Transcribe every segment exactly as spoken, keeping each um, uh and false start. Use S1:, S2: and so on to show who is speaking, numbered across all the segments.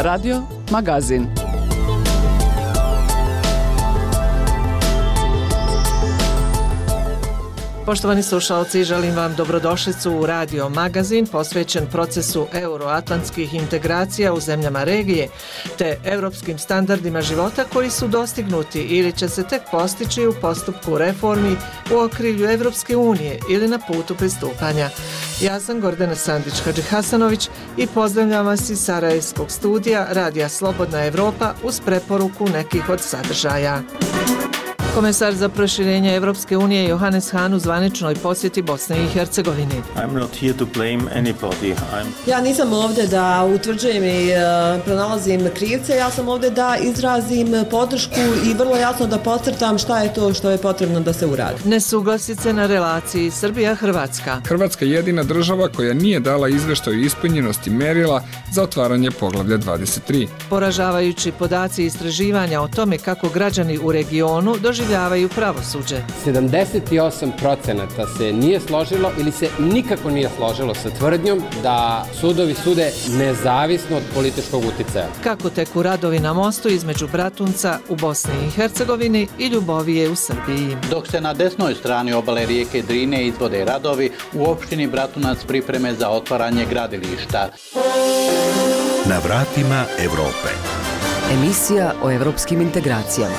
S1: Radio Magazin.
S2: Poštovani slušalci, želim vam dobrodošlicu u Radio Magazin posvećen procesu euroatlantskih integracija u zemljama regije te europskim standardima života koji su dostignuti ili će se tek postići u postupku reformi u okrilju Evropske unije ili na putu pristupanja. Ja sam Gordana Sandić-Hadžihasanović i pozdravljam vas iz Sarajevskog studija Radija Slobodna Evropa uz preporuku nekih od sadržaja. Komesar za proširenje Evropske unije Johannes Hahn u zvaničnoj posjeti Bosne i Hercegovine.
S3: I'm not here to blame anybody. I'm...
S4: Ja nisam ovdje da utvrđujem i uh, pronalazim krivce, ja sam ovdje da izrazim podršku i vrlo jasno da podcrtam šta je to što je potrebno da se uradi.
S2: Nesuglasice na relaciji Srbija-Hrvatska.
S5: Hrvatska je jedina država koja nije dala izveštaj o ispunjenosti merila za otvaranje poglavlja dvadeset tri.
S2: Poražavajući podaci istraživanja o tome kako građani u regionu doživljavaju pravosuđe.
S6: sedamdeset osam procenata se nije složilo ili se nikako nije složilo sa tvrdnjom da sudovi sude nezavisno od političkog uticaja.
S2: Kako teku radovi na mostu između Bratunca u Bosni i Hercegovini i Ljubovije u Srbiji.
S7: Dok se na desnoj strani obale rijeke Drine izvode radovi, u opštini Bratunac pripreme za otvaranje gradilišta.
S8: Na vratima Evrope.
S9: Emisija o evropskim integracijama.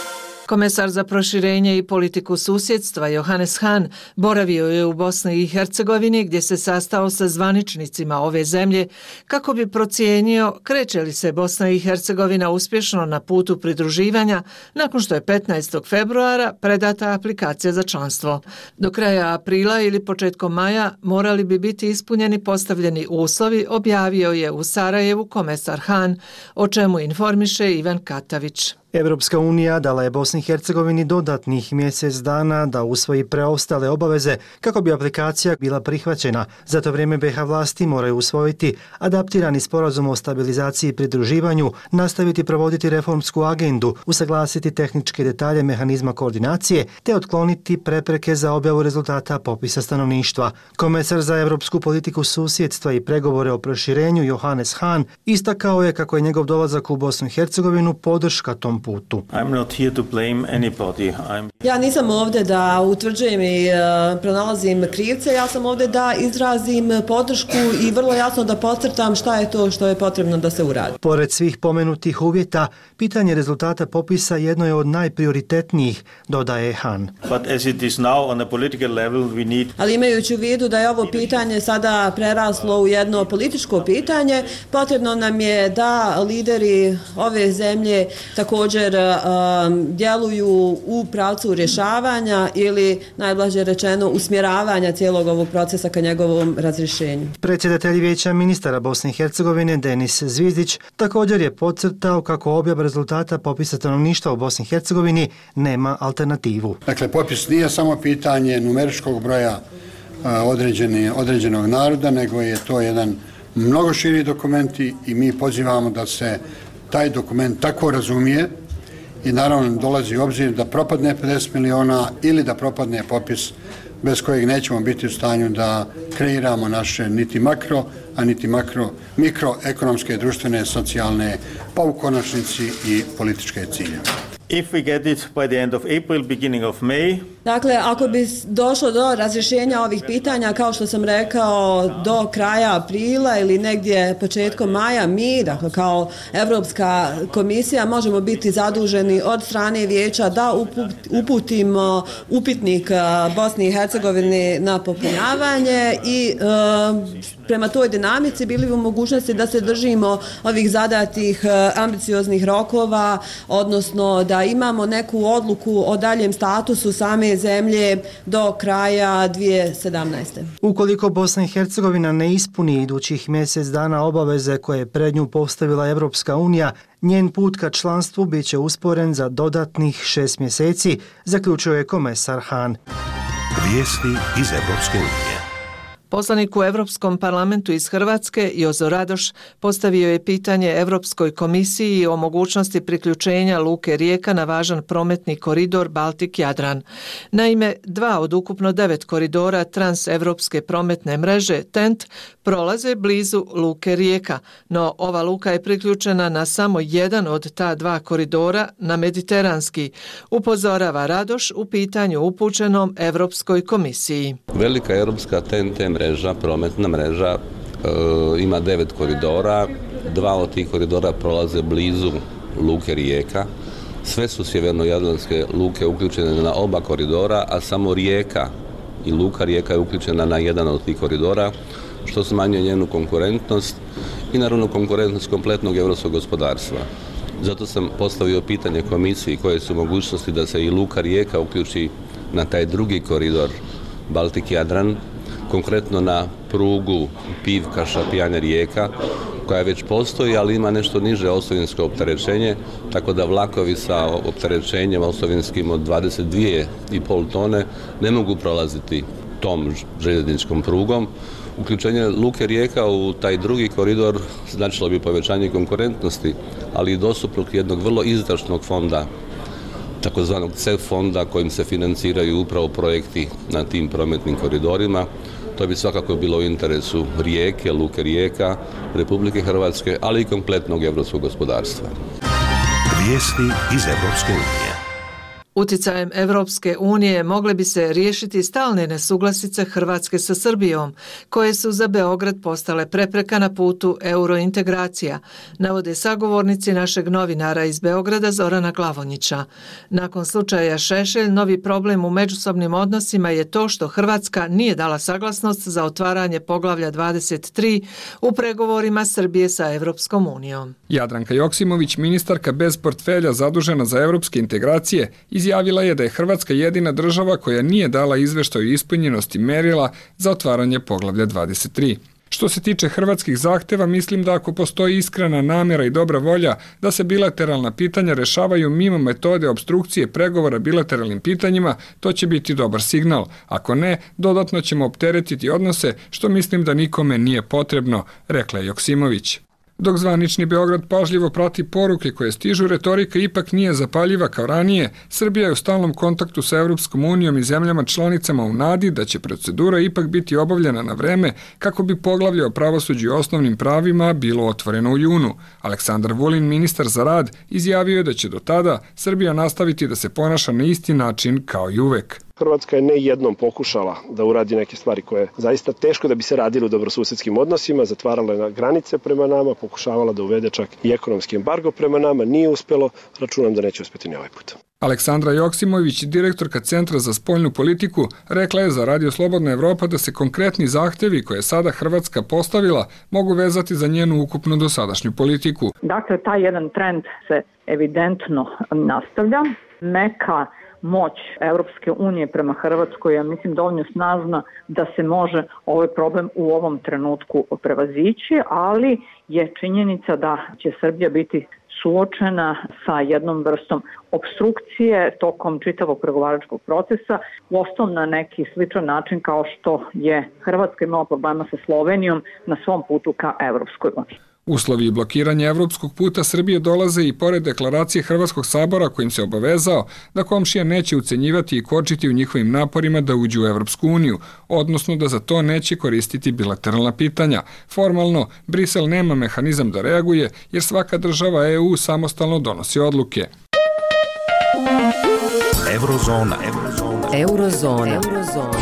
S2: Komesar za proširenje i politiku susjedstva Johannes Hahn boravio je u Bosni i Hercegovini gdje se sastao sa zvaničnicima ove zemlje kako bi procijenio kreće li se Bosna i Hercegovina uspješno na putu pridruživanja nakon što je petnaestog februara predata aplikacija za članstvo. Do kraja aprila ili početkom maja morali bi biti ispunjeni postavljeni uslovi, objavio je u Sarajevu komesar Hahn, o čemu informiše Ivan Katavić.
S10: Evropska unija dala je Bosni i Hercegovini dodatnih mjesec dana da usvoji preostale obaveze kako bi aplikacija bila prihvaćena. Za to vrijeme be ha vlasti moraju usvojiti adaptirani sporazum o stabilizaciji i pridruživanju, nastaviti provoditi reformsku agendu, usaglasiti tehničke detalje mehanizma koordinacije te otkloniti prepreke za objavu rezultata popisa stanovništva. Komesar za evropsku politiku susjedstva i pregovore o proširenju Johannes Hahn istakao je kako je njegov dolazak u Bosnu i Hercegovinu podrška tom putu.
S3: I'm not here to blame anybody. I'm...
S4: Ja nisam ovdje da utvrđujem i uh, pronalazim krivce, ja sam ovdje da izrazim podršku i vrlo jasno da podcrtam šta je to što je potrebno da se uradi.
S10: Pored svih pomenutih uvjeta, pitanje rezultata popisa jedno je od najprioritetnijih, dodaje Hahn.
S3: But as it is now on a political level, we need...
S4: Ali imajući u vidu da je ovo pitanje sada preraslo u jedno političko pitanje, potrebno nam je da lideri ove zemlje također um, djeluju u pravcu rješavanja ili najblaže rečeno usmjeravanja cijelog ovog procesa ka njegovom razrješenju.
S10: Predsjedatelj Vijeća ministara Bosne i Hercegovine Denis Zvizdić također je podcrtao kako objava rezultata popisa stanovništva u Bosni i Hercegovini nema alternativu.
S11: Dakle, popis nije samo pitanje numeričkog broja određene, određenog naroda, nego je to jedan mnogo širi dokument i mi pozivamo da se taj dokument tako razumije i naravno dolazi u obzir da propadne pedeset miliona ili da propadne popis bez kojeg nećemo biti u stanju da kreiramo naše niti makro, a niti makro, mikroekonomske, društvene, socijalne, pa u konačnici i političke ciljeve.
S3: If we get it by the end of April, beginning of May.
S4: Dakle, ako bi došlo do razrješenja ovih pitanja, kao što sam rekao, do kraja aprila ili negdje početkom maja, mi, dakle, kao Evropska komisija, možemo biti zaduženi od strane Vijeća da uputimo upitnik Bosni i Hercegovini na popunjavanje i e, prema toj dinamici bili u mogućnosti da se držimo ovih zadatih ambicioznih rokova, odnosno da imamo neku odluku o daljem statusu same zemlje do kraja dvije tisuće sedamnaeste.
S10: Ukoliko Bosna i Hercegovina ne ispuni idućih mjesec dana obaveze koje je pred nju postavila Evropska unija, njen put ka članstvu bit će usporen za dodatnih šest mjeseci, zaključio je komesar Hahn.
S8: Vijesti iz Evropske unije.
S2: Poslanik u Europskom parlamentu iz Hrvatske, Jozo Radoš, postavio je pitanje Europskoj komisiji o mogućnosti priključenja Luke Rijeka na važan prometni koridor Baltik-Jadran. Naime, dva od ukupno devet koridora transevropske prometne mreže T E N T prolaze blizu Luke Rijeka, no ova luka je priključena na samo jedan od ta dva koridora, na mediteranski, upozorava Radoš u pitanju upućenom Europskoj komisiji.
S1: Velika europska T N T mreža, prometna mreža, e, ima devet koridora, dva od tih koridora prolaze blizu Luke Rijeka. Sve su sjevernojadranske luke uključene na oba koridora, a samo Rijeka i Luka Rijeka je uključena na jedan od tih koridora, što smanjuje njenu konkurentnost i naravno konkurentnost kompletnog europskog gospodarstva. Zato sam postavio pitanje komisiji koje su mogućnosti da se i Luka Rijeka uključi na taj drugi koridor Baltik-Jadran, konkretno na prugu Pivka-Šapjane-Rijeka, koja već postoji, ali ima nešto niže osovinsko opterećenje, tako da vlakovi sa opterećenjem osovinskim od dvadeset dvije i pol tone ne mogu prolaziti tom željezničkom prugom. Uključenje Luke Rijeka u taj drugi koridor značilo bi povećanje konkurentnosti, ali i dostupnog jednog vrlo izdašnog fonda, takozvanog C E F fonda kojim se financiraju upravo projekti na tim prometnim koridorima. To bi svakako bilo u interesu Rijeke, Luke Rijeka, Republike Hrvatske, ali i kompletnog europskog gospodarstva.
S8: Vijesti iz Evropske unije.
S2: Utjecajem Evropske unije mogle bi se riješiti stalne nesuglasice Hrvatske sa Srbijom, koje su za Beograd postale prepreka na putu eurointegracija, navode sagovornici našeg novinara iz Beograda Zorana Glavonjića. Nakon slučaja Šešelj, novi problem u međusobnim odnosima je to što Hrvatska nije dala saglasnost za otvaranje poglavlja dvadeset tri u pregovorima Srbije sa Evropskom unijom.
S5: Jadranka Joksimović, ministarka bez portfelja zadužena za evropske integracije, izjavila je da je Hrvatska jedina država koja nije dala izveštaj o ispunjenosti merila za otvaranje poglavlja dvadeset tri. Što se tiče hrvatskih zahteva, mislim da ako postoji iskrena namjera i dobra volja da se bilateralna pitanja rešavaju mimo metode obstrukcije pregovora bilateralnim pitanjima, to će biti dobar signal. Ako ne, dodatno ćemo opteretiti odnose, što mislim da nikome nije potrebno, rekla je Joksimović. Dok zvanični Beograd pažljivo prati poruke koje stižu, retorika ipak nije zapaljiva kao ranije. Srbija je u stalnom kontaktu sa Evropskom unijom i zemljama članicama u nadi da će procedura ipak biti obavljena na vreme kako bi poglavlje o pravosuđu i osnovnim pravima bilo otvoreno u junu. Aleksandar Vulin, ministar za rad, izjavio je da će do tada Srbija nastaviti da se ponaša na isti način kao i uvek.
S12: Hrvatska je ne jednom pokušala da uradi neke stvari koje je zaista teško da bi se radili u dobrosusedskim odnosima, zatvarala je granice prema nama, pokušavala da uvede čak i ekonomski embargo prema nama, nije uspelo, računam da neće uspeti ni ovaj put.
S5: Aleksandra Joksimović, direktorka Centra za spoljnu politiku, rekla je za Radio Slobodna Evropa da se konkretni zahtevi koje je sada Hrvatska postavila mogu vezati za njenu ukupnu dosadašnju politiku.
S13: Dakle, taj jedan trend se evidentno nastavlja. Neka moć Evropske unije prema Hrvatskoj je, mislim, dovoljno snažna da se može ovaj problem u ovom trenutku prevazići, ali je činjenica da će Srbija biti suočena sa jednom vrstom obstrukcije tokom čitavog pregovaračkog procesa, uostalom na neki sličan način kao što je Hrvatska imala problema sa Slovenijom na svom putu ka Evropskoj uniji.
S5: Uslovi i blokiranje evropskog puta Srbije dolaze i pored deklaracije Hrvatskog sabora kojim se obavezao da komšija neće ucenjivati i kočiti u njihovim naporima da uđu u Evropsku uniju, odnosno da za to neće koristiti bilateralna pitanja. Formalno, Brisel nema mehanizam da reaguje jer svaka država E U samostalno donosi odluke.
S8: Eurozona. Eurozona.
S9: Eurozona. Eurozona.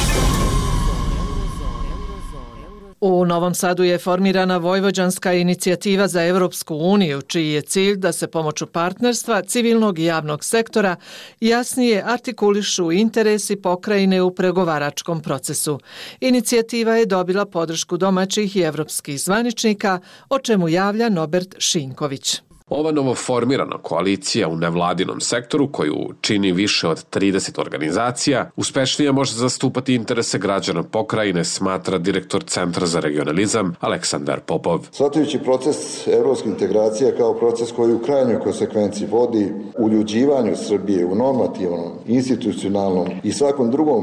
S2: U Novom Sadu je formirana Vojvođanska inicijativa za Evropsku uniju, čiji je cilj da se pomoću partnerstva civilnog i javnog sektora jasnije artikulišu interesi pokrajine u pregovaračkom procesu. Inicijativa je dobila podršku domaćih i evropskih zvaničnika, o čemu javlja Nobert Šinković.
S14: Ova novoformirana koalicija u nevladinom sektoru, koju čini više od trideset organizacija, uspešnije može zastupati interese građana pokrajine, smatra direktor Centra za regionalizam Aleksandar Popov.
S15: Shvatajući proces evropske integracije kao proces koji u krajnjoj konsekvenciji vodi uljuđivanju Srbije u normativnom, institucionalnom i svakom drugom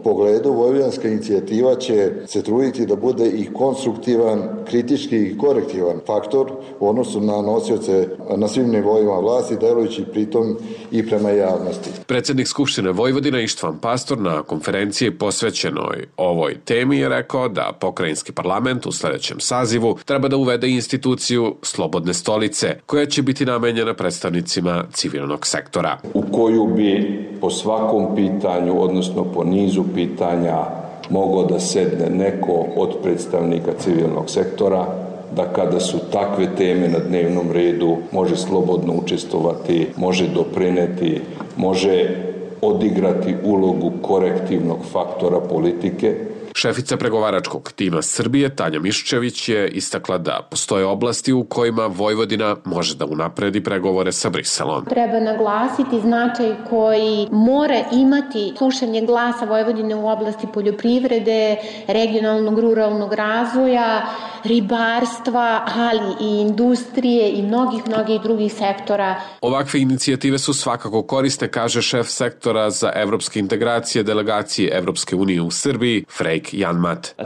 S15: pogledu vojvođanska inicijativa će se truditi da bude i konstruktivan, kritički i korektivan faktor u odnosu na nosioce na svim nivoima vlasti, delujući pritom i prema javnosti.
S14: Predsjednik Skupštine Vojvodine Ištvan Pastor na konferenciji posvećenoj ovoj temi je rekao da pokrajinski parlament u sljedećem sazivu treba da uvede instituciju slobodne stolice, koja će biti namenjena predstavnicima civilnog sektora.
S16: U koju bi po svakom pitanju, odnosno po nizu pitanja, mogao da sedne neko od predstavnika civilnog sektora, da kada su takve teme na dnevnom redu može slobodno učestvovati, može doprineti, može odigrati ulogu korektivnog faktora politike.
S14: Šefica pregovaračkog tima Srbije Tanja Miščević je istakla da postoje oblasti u kojima Vojvodina može da unapredi pregovore sa Briselom.
S17: Treba naglasiti značaj koji mora imati slušanje glasa Vojvodine u oblasti poljoprivrede, regionalnog ruralnog razvoja, ribarstva, ali i industrije i mnogih, mnogih drugih sektora.
S14: Ovakve inicijative su svakako korisne, kaže šef sektora za evropske integracije delegacije Evropske unije u Srbiji, Frejk Janmat.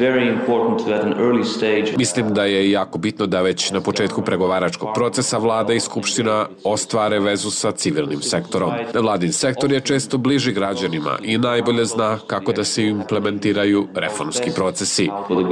S14: Mislim da je jako bitno da već na početku pregovaračkog procesa vlada i skupština ostvare vezu sa civilnim sektorom. Nevladin sektor je često bliži građanima i najbolje zna kako da se implementiraju reformski procesi.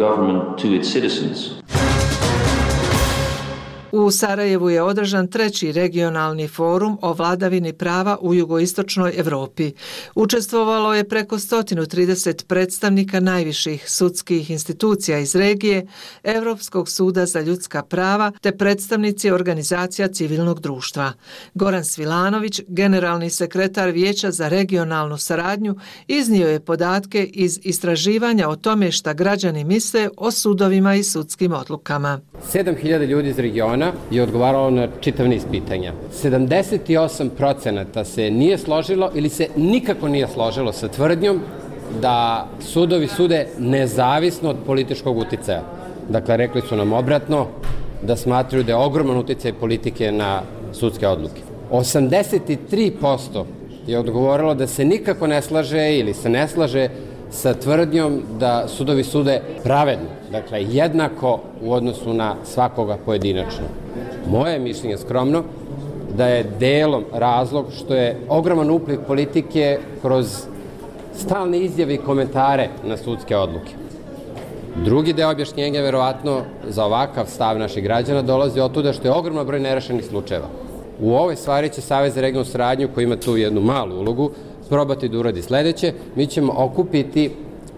S2: U Sarajevu je održan treći regionalni forum o vladavini prava u jugoistočnoj Evropi. Učestvovalo je preko sto trideset predstavnika najviših sudskih institucija iz regije, Evropskog suda za ljudska prava te predstavnici organizacija civilnog društva. Goran Svilanović, generalni sekretar Vijeća za regionalnu saradnju, iznio je podatke iz istraživanja o tome šta građani misle o sudovima i sudskim odlukama.
S6: sedam hiljada ljudi iz regiona je odgovaralo na čitav niz pitanja. sedamdeset osam procenata se nije složilo ili se nikako nije složilo sa tvrdnjom da sudovi sude nezavisno od političkog uticaja. Dakle, rekli su nam obratno da smatraju da je ogroman uticaj politike na sudske odluke. osamdeset tri posto je odgovorilo da se nikako ne slaže ili se ne slaže sa tvrdnjom da sudovi sude pravedno, dakle jednako u odnosu na svakoga pojedinačno. Moje mišljenje skromno da je delom razlog što je ogroman upliv politike kroz stalne izjave i komentare na sudske odluke. Drugi deo objašnjenja, verovatno, za ovakav stav naših građana dolazi od tuda što je ogroman broj nerešenih slučajeva. U ovoj stvari će Savez za regionalnu saradnju, koji ima tu jednu malu ulogu, probati da uradi sledeće. Mi ćemo okupiti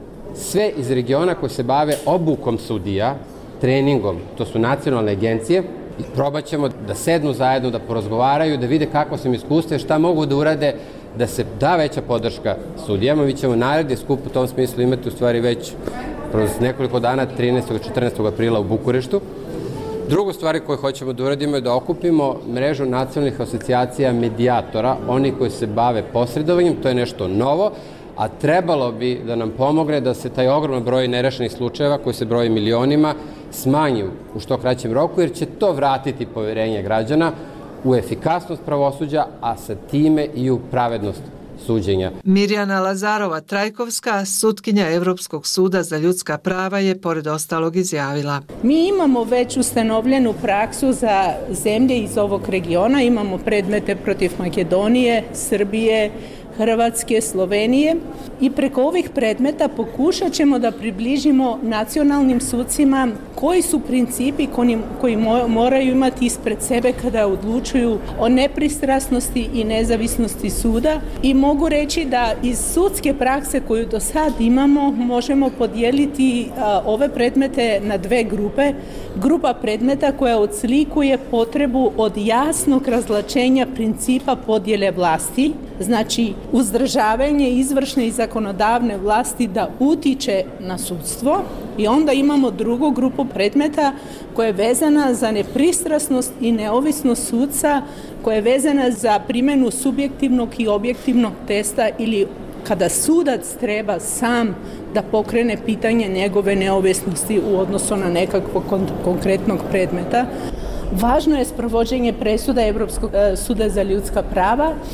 S6: sve iz regiona koji se bave obukom sudija, treningom, to su nacionalne agencije, i probat ćemo da sednu zajedno, da porazgovaraju, da vide kako su im iskustva, šta mogu da urade, da se da veća podrška sudijama. Mi ćemo naredni skup u tom smislu imati u stvari već kroz nekoliko dana, trinaestog i četrnaestog aprila u Bukureštu. Drugu stvari koju hoćemo da uradimo je da okupimo mrežu nacionalnih asocijacija medijatora, oni koji se bave posredovanjem, to je nešto novo, a trebalo bi da nam pomogne da se taj ogroman broj nerešenih slučajeva, koji se broji milionima, smanji u što kraćem roku, jer će to vratiti poverenje građana u efikasnost pravosuđa, a sa time i u pravednost suđenja.
S2: Mirjana Lazarova-Trajkovska, sutkinja Evropskog suda za ljudska prava, je pored ostalog izjavila:
S18: Mi imamo već ustanovljenu praksu za zemlje iz ovog regiona, imamo predmete protiv Makedonije, Srbije, Hrvatske, Slovenije i preko ovih predmeta pokušat ćemo da približimo nacionalnim sudcima koji su principi koji moraju imati ispred sebe kada odlučuju o nepristrasnosti i nezavisnosti suda. I mogu reći da iz sudske prakse koju do sad imamo možemo podijeliti ove predmete na dve grupe. Grupa predmeta koja odslikuje potrebu od jasnog razlačenja principa podjele vlasti, znači uzdržavanje izvršne i zakonodavne vlasti da utiče na sudstvo, i onda imamo drugu grupu predmeta koja je vezana za nepristrasnost i neovisnost sudca, koja je vezana za primjenu subjektivnog i objektivnog testa ili kada sudac treba sam da pokrene pitanje njegove neovisnosti u odnosu na nekakvog konkretnog predmeta. Važno je sprovođenje presuda Evropskog suda za ljudska prava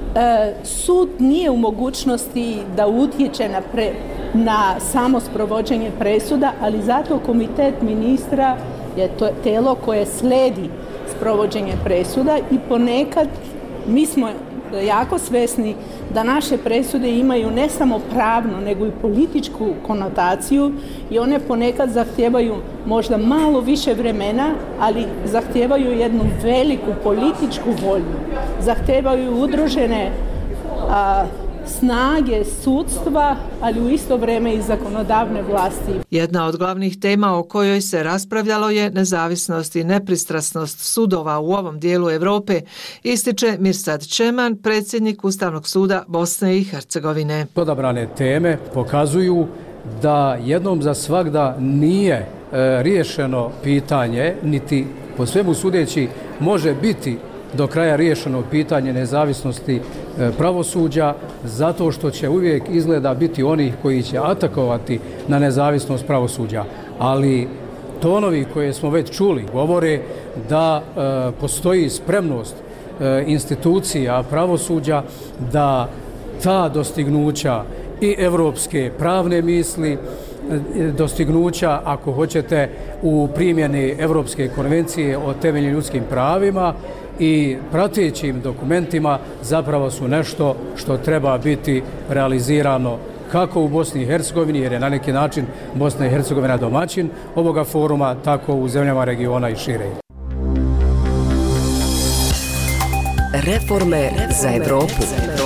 S18: Sud nije u mogućnosti da utječe na, pre, na samo sprovođenje presuda, ali zato komitet ministra je to tijelo koje sledi sprovođenje presuda i ponekad mi smo jako svjesni da naše presude imaju ne samo pravno, nego i političku konotaciju i one ponekad zahtijevaju možda malo više vremena, ali zahtijevaju jednu veliku političku volju. Zahtijevaju udružene a, snage sudstva, ali u isto vrijeme i zakonodavne vlasti.
S2: Jedna od glavnih tema o kojoj se raspravljalo je nezavisnost i nepristrasnost sudova u ovom dijelu Europe, ističe Mirsad Čeman, predsjednik Ustavnog suda Bosne i Hercegovine.
S19: Odabrane teme pokazuju da jednom za svagda nije e, riješeno pitanje, niti po svemu sudeći može biti do kraja riješeno pitanje nezavisnosti pravosuđa, zato što će uvijek izgleda biti onih koji će atakovati na nezavisnost pravosuđa. Ali tonovi koje smo već čuli govore da e, postoji spremnost e, institucija pravosuđa da ta dostignuća i evropske pravne misli, dostignuća, ako hoćete, u primjeni Evropske konvencije o temeljnim ljudskim pravima i pratećim dokumentima zapravo su nešto što treba biti realizirano kako u Bosni i Hercegovini, jer je na neki način Bosna i Hercegovina domaćin ovoga foruma, tako u zemljama regiona i šire.
S9: Reforme za Evropu.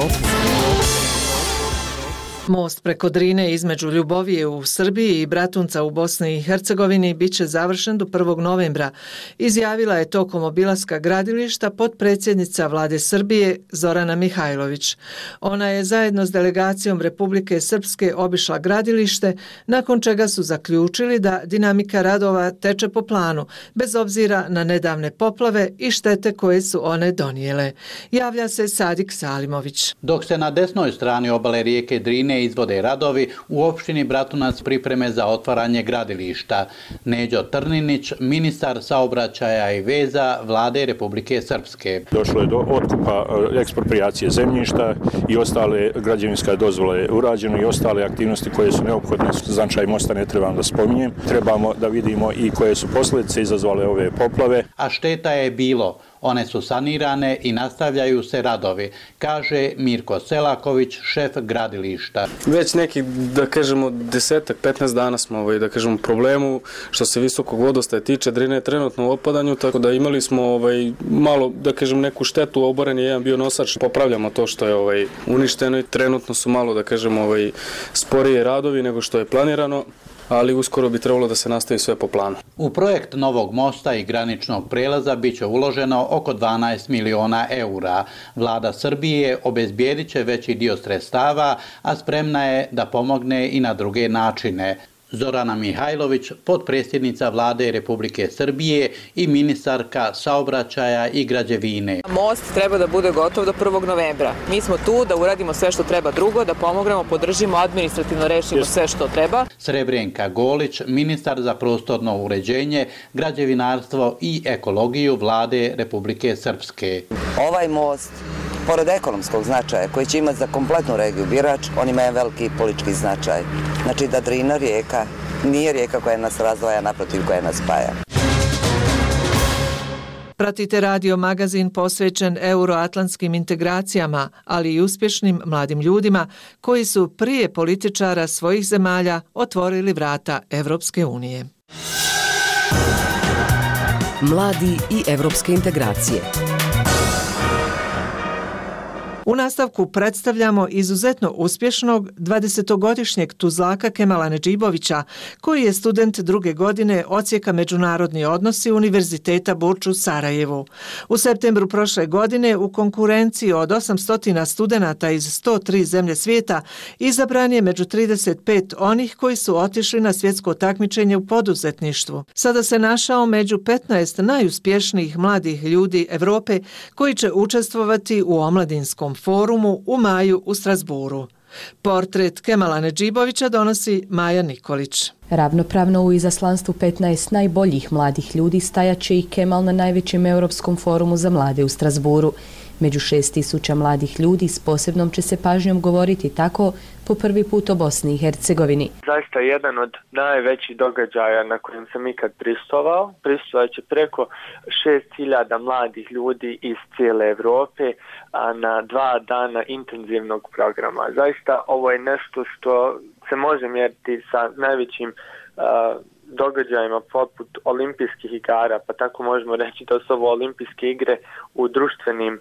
S2: Most preko Drine između Ljubovije u Srbiji i Bratunca u Bosni i Hercegovini bit će završen do prvog novembra, izjavila je tokom obilaska gradilišta potpredsjednica Vlade Srbije Zorana Mihajlović. Ona je zajedno s delegacijom Republike Srpske obišla gradilište, nakon čega su zaključili da dinamika radova teče po planu, bez obzira na nedavne poplave i štete koje su one donijele. Javlja se Sadik Salimović.
S7: Dok se na desnoj strani obale rijeke Drine izvode radovi, u opštini Bratunac pripreme za otvaranje gradilišta. Neđo Trninić, ministar saobraćaja i veza Vlade Republike Srpske.
S20: Došlo je do otkupa eksproprijacije zemljišta i ostale građevinske dozvole urađene i ostale aktivnosti koje su neophodne. Značaj mosta ne trebam da spominjem. Trebamo da vidimo i koje su posljedice izazvale ove poplave.
S7: A šteta je bilo. One su sanirane i nastavljaju se radovi, kaže Mirko Selaković, šef gradilišta.
S21: Već neki, da kažemo, desetak, petnaest dana smo ovaj, da kažemo, problemu što se visokog vodostaja tiče. Drina je trenutno u opadanju, tako da imali smo ovaj, malo, da kažem, neku štetu, oboren je jedan bio nosač. Popravljamo to što je ovaj, uništeno i trenutno su malo, da kažemo, ovaj, sporije radovi nego što je planirano, ali uskoro bi trebalo da se nastavi sve po planu.
S7: U projekt novog mosta i graničnog prelaza bit će uloženo oko dvanaest miliona eura. Vlada Srbije obezbijedit će veći dio sredstava, a spremna je da pomogne i na druge načine. Zorana Mihajlović, potpredsjednica Vlade Republike Srbije i ministarka saobraćaja i građevine.
S22: Most treba da bude gotov do prvog novembra. Mi smo tu da uradimo sve što treba drugo, da pomognemo, podržimo, administrativno rešimo sve što treba.
S7: Srebrnka Golić, ministar za prostorno uređenje, građevinarstvo i ekologiju Vlade Republike Srpske.
S23: Ovaj most, pored ekonomskog značaja koji će imati za kompletnu regiju Birač, on ima veliki politički značaj. Znači da Drina rijeka nije rijeka koja nas razdvaja, naprotiv koja nas spaja.
S2: Pratite radio magazin posvećen euroatlantskim integracijama, ali i uspješnim mladim ljudima koji su prije političara svojih zemalja otvorili vrata Evropske unije.
S9: Mladi i evropske integracije.
S2: U nastavku predstavljamo izuzetno uspješnog dvadesetogodišnjeg tuzlaka Kemala Nedžibovića, koji je student druge godine odsjeka međunarodni odnosi Univerziteta Burč u Sarajevu. U septembru prošle godine u konkurenciji od osamsto studenata iz sto tri zemlje svijeta izabran je među trideset pet onih koji su otišli na svjetsko takmičenje u poduzetništvu. Sada se našao među petnaest najuspješnijih mladih ljudi Evrope koji će učestvovati u omladinskom forumu u maju u Strasburu. Portret Kemala Nedžibovića donosi Maja Nikolić.
S24: Ravnopravno u izaslanstvu petnaest najboljih mladih ljudi stajaće i Kemal na najvećem Europskom forumu za mlade u Strasburu. Među šest tisuća mladih ljudi s posebnom će se pažnjom govoriti tako po prvi put o Bosni i Hercegovini.
S3: Zaista jedan od najvećih događaja na kojem sam ikad prisustvovao. Prisustvovat će preko šest hiljada mladih ljudi iz cijele Evrope a na dva dana intenzivnog programa. Zaista ovo je nešto što se može mjeriti sa najvećim uh, događajima poput olimpijskih igara, pa tako možemo reći da su ovo olimpijske igre u društvenim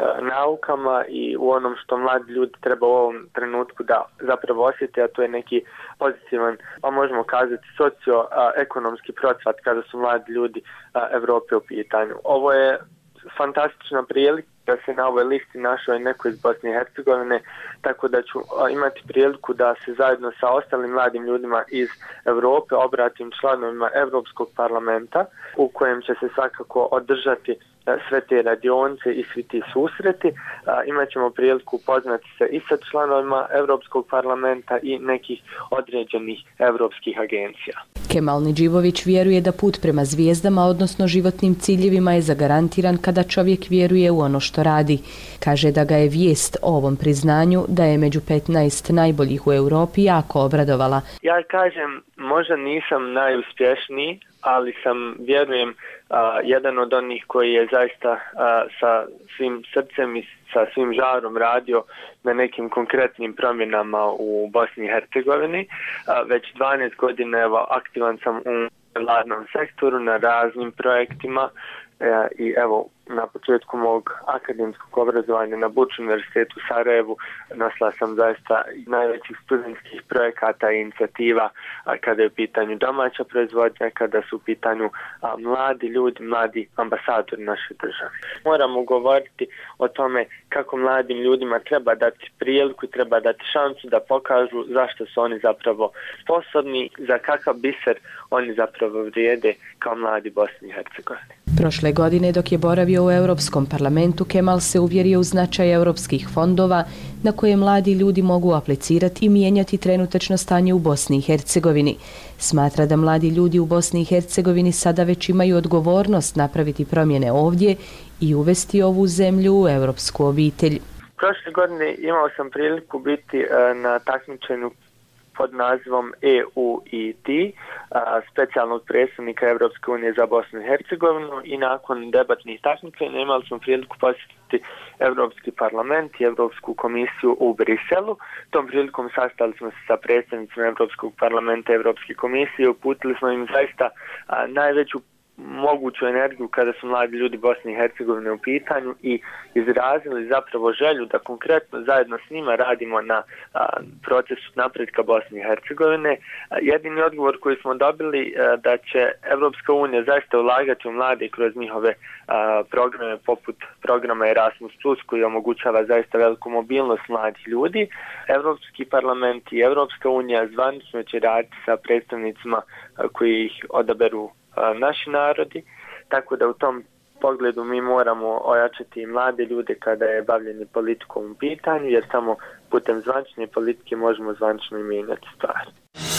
S3: naukama i u onom što mladi ljudi treba u ovom trenutku da zapravo osjeti, a to je neki pozitivan, pa možemo kazati socioekonomski procvat kada su mladi ljudi Evrope u pitanju. Ovo je fantastična prilika da se na ovoj listi našao i neko iz Bosne i Hercegovine, tako da ću imati priliku da se zajedno sa ostalim mladim ljudima iz Evrope obratim članovima Evropskog parlamenta, u kojem će se svakako održati sve te radionice i svi ti susreti. Imaćemo priliku upoznati se i sa članovima Evropskog parlamenta i nekih određenih evropskih agencija.
S24: Kemal Nidživović vjeruje da put prema zvijezdama, odnosno životnim ciljevima, je zagarantiran kada čovjek vjeruje u ono što radi. Kaže da ga je vijest o ovom priznanju da je među petnaest najboljih u Europi jako obradovala.
S3: Ja kažem, možda nisam najuspješniji, ali sam, vjerujem, a, jedan od onih koji je zaista a, sa svim srcem i sa svim žarom radio na nekim konkretnim promjenama u Bosni i Hercegovini. A, već dvanaest godina evo, aktivan sam u vladnom sektoru na raznim projektima e, i evo na početku mog akademskog obrazovanja na Buč univerzitetu u Sarajevu nosila sam zaista najvećih studentskih projekata i inicijativa a, kada je u pitanju domaća proizvodnja, kada su u pitanju a, mladi ljudi, mladi ambasadori naše države. Moramo govoriti o tome kako mladim ljudima treba dati priliku i treba dati šansu da pokažu zašto su oni zapravo sposobni, za kakav biser oni zapravo vrijede kao mladi Bosni i Hercegovine.
S24: Prošle godine dok je boravio u Europskom parlamentu, Kemal se uvjerio u značaj europskih fondova na koje mladi ljudi mogu aplicirati i mijenjati trenutačno stanje u Bosni i Hercegovini. Smatra da mladi ljudi u Bosni i Hercegovini sada već imaju odgovornost napraviti promjene ovdje i uvesti ovu zemlju u europsku obitelj.
S3: Prošle godine imao sam priliku biti na takmičenju pod nazivom E U I T, specijalnog predstavnika Evropske unije za Bosnu i Hercegovinu, i nakon debatnih takmičenja imali smo priliku posjetiti Evropski parlament i Evropsku komisiju u Briselu. Tom prilikom sastali smo se sa predstavnicima Evropskog parlamenta i Evropske komisije i uputili smo im zaista a, najveću moguću energiju kada su mladi ljudi Bosne i Hercegovine u pitanju i izrazili zapravo želju da konkretno zajedno s njima radimo na a, procesu napretka Bosne i Hercegovine. A, jedini odgovor koji smo dobili a, da će Evropska unija zaista ulagati u mlade kroz njihove a, programe poput programa Erasmus plus, koji omogućava zaista veliku mobilnost mladih ljudi. Evropski parlament i Evropska unija zvanično će raditi sa predstavnicima a, koji ih odaberu naši narodi, tako da u tom pogledu mi moramo ojačati mlade ljude kada je bavljenje politikom u pitanju, jer samo putem zvanične politike možemo zvanično mijenjati stvari.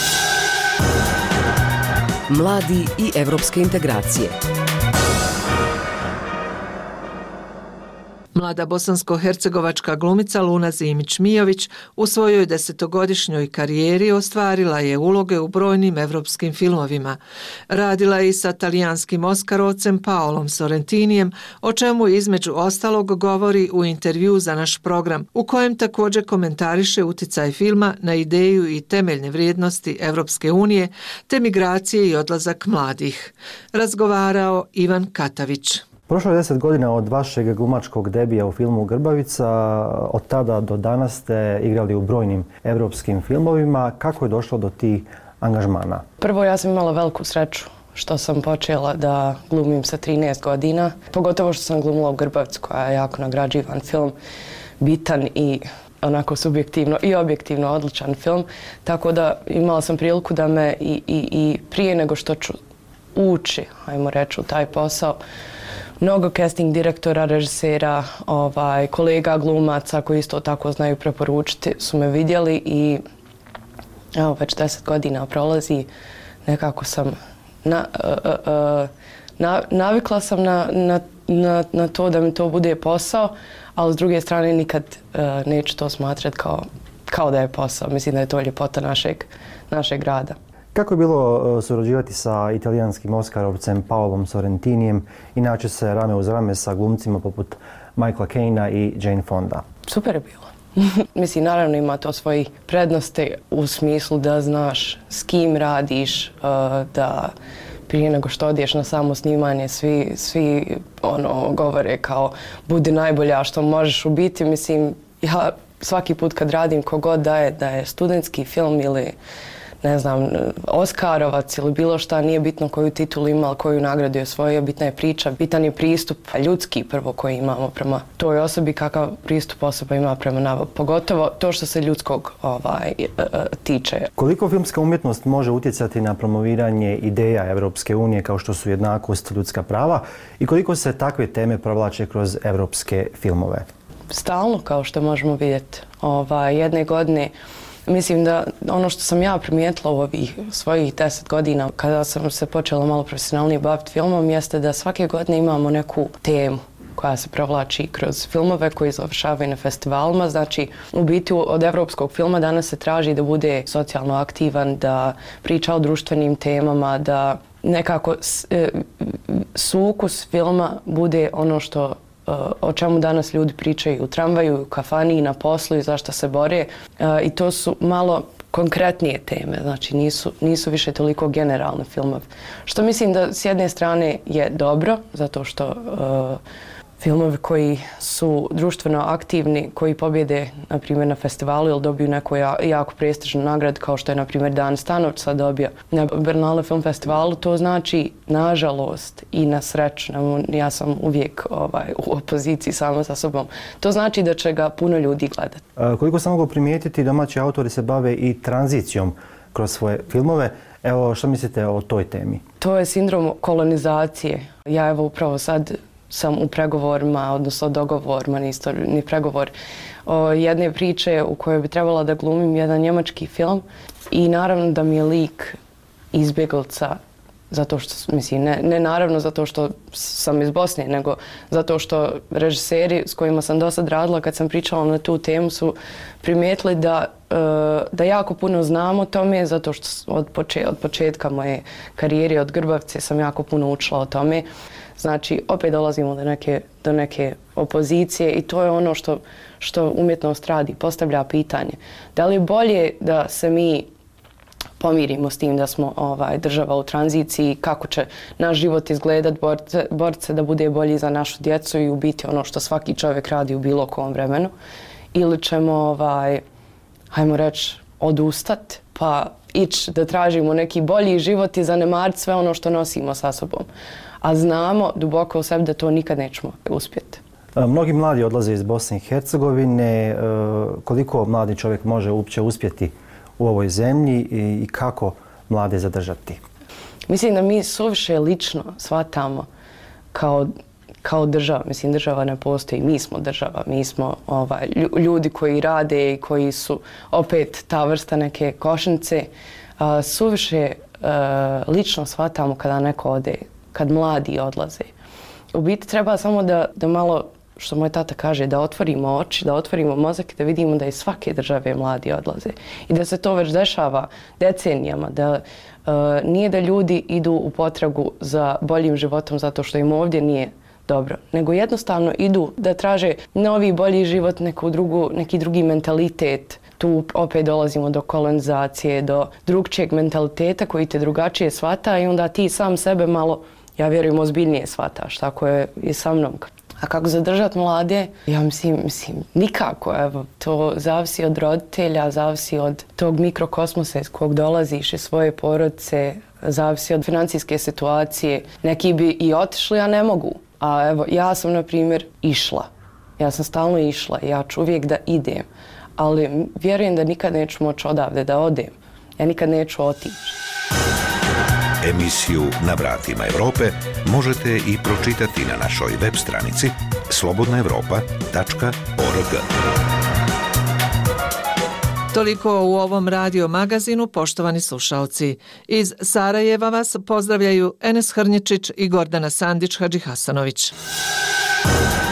S9: Mladi i evropske integracije.
S2: Mlada bosansko-hercegovačka glumica Luna Zimić-Mijović u svojoj desetogodišnjoj karijeri ostvarila je uloge u brojnim evropskim filmovima. Radila je i sa talijanskim oskarovcem Paolom Sorrentinijem, o čemu između ostalog govori u intervju za naš program, u kojem također komentariše uticaj filma na ideju i temeljne vrijednosti Evropske unije, te migracije i odlazak mladih. Razgovarao Ivan Katavić.
S4: Prošlo je deset godina od vašeg glumačkog debija u filmu Grbavica. Od tada do danas ste igrali u brojnim evropskim filmovima. Kako je došlo do tih angažmana?
S10: Prvo, ja sam imala veliku sreću što sam počela da glumim sa trinaest godina. Pogotovo što sam glumila u Grbavicu, koja je jako nagrađivan film, bitan i onako subjektivno i objektivno odličan film. Tako da imala sam priliku da me i, i, i prije nego što ću ući, ajmo reći, u taj posao, mnogo casting direktora, režisera, ovaj, kolega glumaca koji isto tako znaju preporučiti su me vidjeli i evo, već deset godina prolazi, nekako sam na, uh, uh, na, navikla sam na, na na, na to da mi to bude posao, ali s druge strane nikad uh, neću to smatrati kao, kao da je posao. Mislim da je to ljepota našeg, našeg grada.
S4: Kako je bilo surađivati sa italijanskim oskarovcem Paolom Sorrentinijem i naći se rame uz rame sa glumcima poput Michaela Caina i Jane Fonda?
S10: Super je bilo. Mislim, naravno ima to svoji prednosti u smislu da znaš s kim radiš, da prije nego što odiješ na samo snimanje svi, svi ono, govore kao budi najbolja što možeš u biti. Mislim, ja svaki put kad radim kogod da je, da je studentski film ili ne znam, Oskarovac ili bilo šta, nije bitno koju titulu ima, ali koju nagradu je osvojio, bitna je priča, bitan je pristup ljudski prvo koji imamo prema toj osobi, kakav pristup osoba ima prema nama, pogotovo to što se ljudskog ovaj, tiče.
S4: Koliko filmska umjetnost može utjecati na promoviranje ideja Evropske unije kao što su jednakost, ljudska prava i koliko se takve teme provlače kroz evropske filmove?
S10: Stalno, kao što možemo vidjeti. Ovaj, jedne godine mislim da ono što sam ja primijetila u ovih svojih deset godina kada sam se počela malo profesionalnije baviti filmom jeste da svake godine imamo neku temu koja se provlači kroz filmove koji završavaju na festivalima. Znači, u biti od evropskog filma danas se traži da bude socijalno aktivan, da priča o društvenim temama, da nekako sukus filma bude ono što o čemu danas ljudi pričaju u tramvaju, u kafani, na poslu i zašto se bore. I to su malo konkretnije teme, znači nisu, nisu više toliko generalne filmove. Što mislim da s jedne strane je dobro, zato što uh, filmovi koji su društveno aktivni, koji pobjede, na primjer, na festivalu ili dobiju neku jako prestižnu nagradu, kao što je, na primjer, Dan Stanovca dobio na Berlinale film festivalu, to znači, nažalost i na sreću, ja sam uvijek ovaj, u opoziciji sama sa sobom, to znači da će ga puno ljudi gledati.
S4: A, koliko sam mogao primijetiti, domaći autori se bave i tranzicijom kroz svoje filmove. Evo, što mislite o toj temi?
S10: To je sindrom kolonizacije. Ja evo upravo sad sam u pregovorima, odnosno dogovorima, nisto ni pregovor, o jedne priče u kojoj bi trebala da glumim jedan njemački film i naravno da mi je lik izbjeglica, zato što, mislim, ne, ne naravno zato što sam iz Bosne, nego zato što režiseri s kojima sam do sad radila kad sam pričala na tu temu su primijetili da, da jako puno znam o tome, zato što od, počet, od početka moje karijere od Grbavce sam jako puno učila o tome. Znači, opet dolazimo do neke, do neke opozicije i to je ono što, što umjetnost radi, postavlja pitanje. Da li je bolje da se mi pomirimo s tim da smo ovaj, država u tranziciji, kako će naš život izgledat, borce, borce da bude bolji za našu djecu i u biti ono što svaki čovjek radi u bilo kom vremenu, ili ćemo, ovaj, hajmo reći, odustat pa ići da tražimo neki bolji život i zanemariti sve ono što nosimo sa sobom. A znamo duboko u sebi da to nikad nećemo uspjeti.
S4: Mnogi mladi odlaze iz Bosne i Hercegovine. Koliko mladi čovjek može uopće uspjeti u ovoj zemlji i kako mlade zadržati?
S10: Mislim da mi suviše lično shvatamo kao, kao država. Mislim, država ne postoji. Mi smo država. Mi smo ovaj, ljudi koji rade i koji su opet ta vrsta neke košnice. A, suviše a, lično shvatamo kada neko ode, kad mladi odlaze. U biti treba samo da, da malo, što moj tata kaže, da otvorimo oči, da otvorimo mozak i da vidimo da iz svake države mladi odlaze. I da se to već dešava decenijama, da uh, nije da ljudi idu u potragu za boljim životom zato što im ovdje nije dobro, nego jednostavno idu da traže novi, bolji život, neku drugu, neki drugi mentalitet. Tu opet dolazimo do kolonizacije, do drugčijeg mentaliteta koji te drugačije shvata i onda ti sam sebe malo, ja vjerujem, ozbiljnije shvataš, tako je i sa mnom. A kako zadržati mlade? Ja mislim, mislim, nikako. Evo, to zavisi od roditelja, zavisi od tog mikrokosmosa iz kog dolaziš, iz svoje porodice, zavisi od financijske situacije. Neki bi i otišli, a ne mogu. A evo, ja sam, na primjer, išla. Ja sam stalno išla i ja ću uvijek da idem. Ali vjerujem da nikad neću moći odavde da odem. Ja nikad neću otići.
S8: Emisiju Na vratima Evrope možete i pročitati na našoj web stranici slobodna evropa tačka org.
S2: Toliko u ovom radio magazinu, poštovani slušaoci. Iz Sarajeva vas pozdravljaju Enes Hrnječić i Gordana Sandić Hadžihasanović.